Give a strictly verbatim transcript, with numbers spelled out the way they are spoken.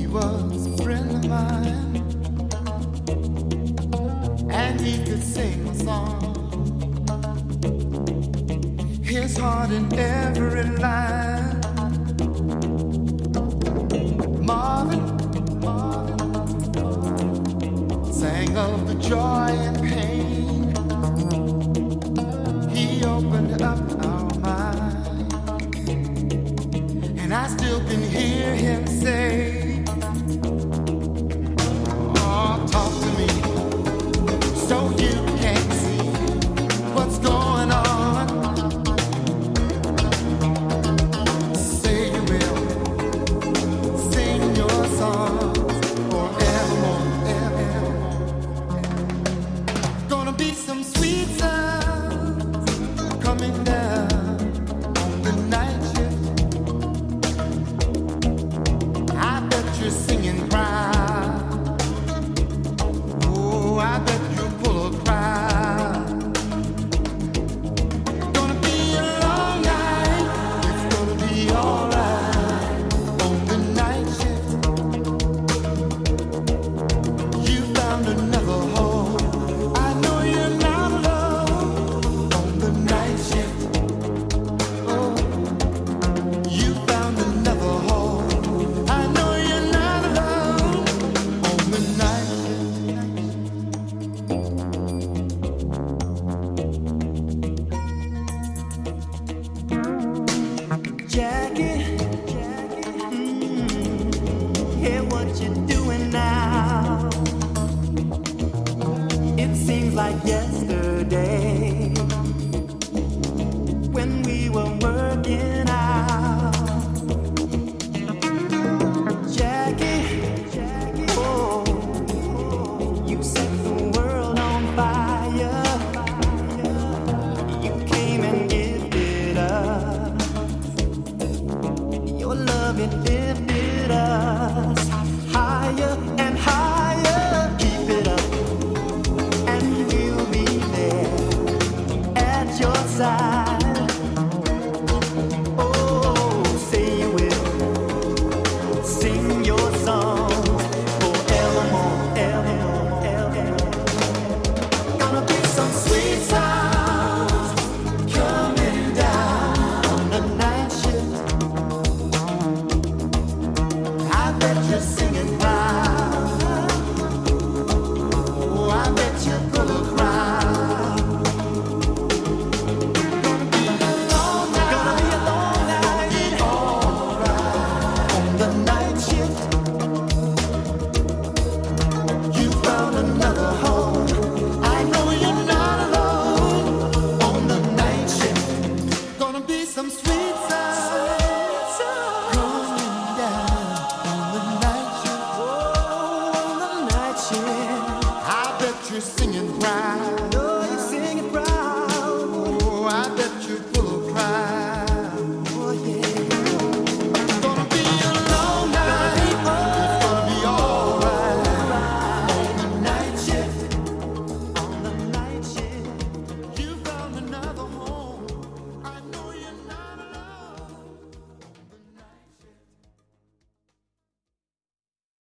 was a friend of mine, and he could sing a song. His heart in every line. Marvin, Marvin sang of the joy and pain. He opened up our mind, and I still can hear him say, oh, talk to me so you can see what's going on. Say you will sing your songs forevermore, evermore. Gonna be some sweet sounds coming down on the night shift. I bet you're singing crowd. Oh, I bet you'll pull a crowd. Gonna be a long night. It's gonna be alright on the night shift. You found another home. I know you're not alone on the night shift. Oh, you found another home. I know you're not alone on the night shift. Jackie, mm, hear what you're doing now. It seems like yesterday when we were working out. Jackie, oh, you set the world on fire. You came and gifted us. Your love, it lifted us higher and higher. Keep it up, and we'll be there at your side. Oh, say you will sing your songs forevermore, evermore, evermore. Gonna be some sweet sounds coming down on the night shift. I bet you're singing loud. Oh, I bet you pull a crowd. Gonna be a long night. Gonna be a long night. Alright on the night